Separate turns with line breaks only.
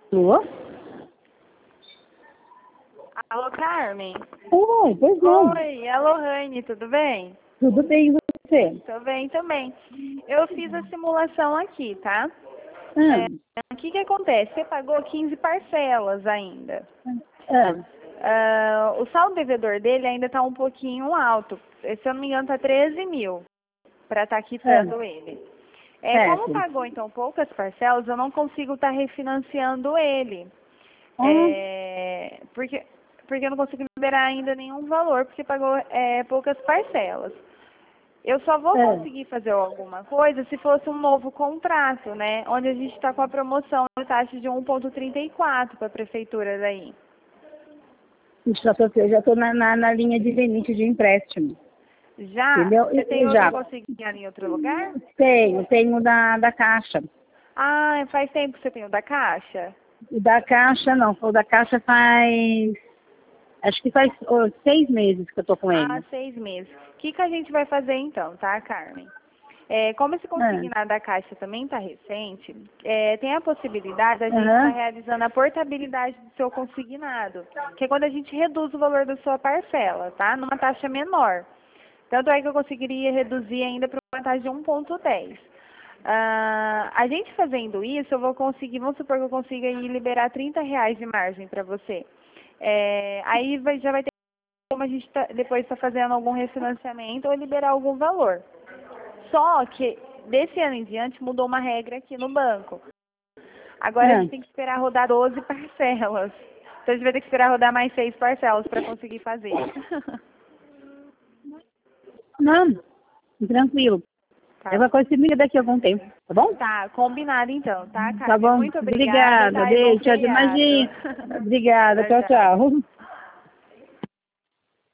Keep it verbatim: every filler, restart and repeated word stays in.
Alô?
Alô, Carmen?
Oi, pois não.
Oi, alô, Rani, tudo bem?
Tudo bem, e você?
Tô bem também. Eu fiz a simulação aqui, tá? É,
Hum.
o que que acontece? Você pagou quinze parcelas ainda.
Hum.
Ah, o saldo devedor dele ainda tá um pouquinho alto. Se eu não me engano, tá treze mil para estar quitando
Hum.
ele. É, como
Certo.
pagou, então, poucas parcelas, eu não consigo estar refinanciando ele.
Ah,
É, porque, porque eu não consigo liberar ainda nenhum valor, porque pagou é, poucas parcelas. Eu só vou
hum.
conseguir fazer alguma coisa se fosse um novo contrato, né? Onde a gente está com a promoção de taxa de um vírgula trinta e quatro para a prefeitura daí.
Já tô, eu já estou na, na, na linha de limite de empréstimo.
Já?
Entendeu?
Você
E-
tem
e
outra
já.
consignada em outro lugar?
Tenho, tenho da, da Caixa.
Ah, faz tempo que você tem o da Caixa?
O da Caixa não, o da Caixa faz, acho que faz oh, seis meses que eu tô com
Ah,
ele.
seis meses. O que, que a gente vai fazer então, tá, Carmen? É, como esse
Hum.
consignado da Caixa também está recente, é, tem a possibilidade da gente estar
Aham.
realizando a portabilidade do seu consignado, que é quando a gente reduz o valor da sua parcela, tá? Numa taxa menor. Tanto é que eu conseguiria reduzir ainda para uma taxa de um vírgula dez. Ah, a gente fazendo isso, eu vou conseguir, vamos supor que eu consiga aí liberar trinta reais de margem para você. É, aí vai- já vai ter como a gente tá, depois está fazendo algum refinanciamento ou liberar algum valor. Só que desse ano em diante mudou uma regra aqui no banco. Agora a gente
Hum.
tem que esperar rodar doze parcelas. Então a gente vai ter que esperar rodar mais seis parcelas para conseguir fazer.
Não, tranquilo.
Tá,
Qualquer coisa você me liga daqui a algum tempo, tá bom?
tá, combinado então, tá,
Tá
Carmen?
bom?
Muito obrigada,
Obrigada,
tá? E bom
beijo, tchau,
feriado.
imagina. Obrigada,
Tchau,
tchau,
tchau.
tchau.